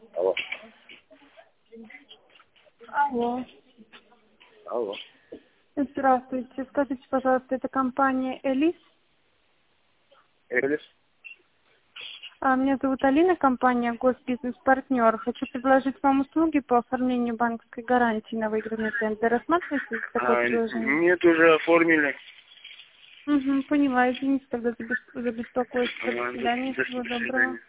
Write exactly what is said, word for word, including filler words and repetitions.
Алло. Алло. Алло. Здравствуйте. Скажите, пожалуйста, это компания Элис? Элис? А, меня зовут Алина, компания Госбизнес-партнер. Хочу предложить вам услуги по оформлению банковской гарантии на выигранный тендер. Рассматриваете такое А, предложение? нет, уже оформили. Угу, поняла. Извините тогда за, бес... за беспокойство. До А, свидания. до Всего доброго. свидания.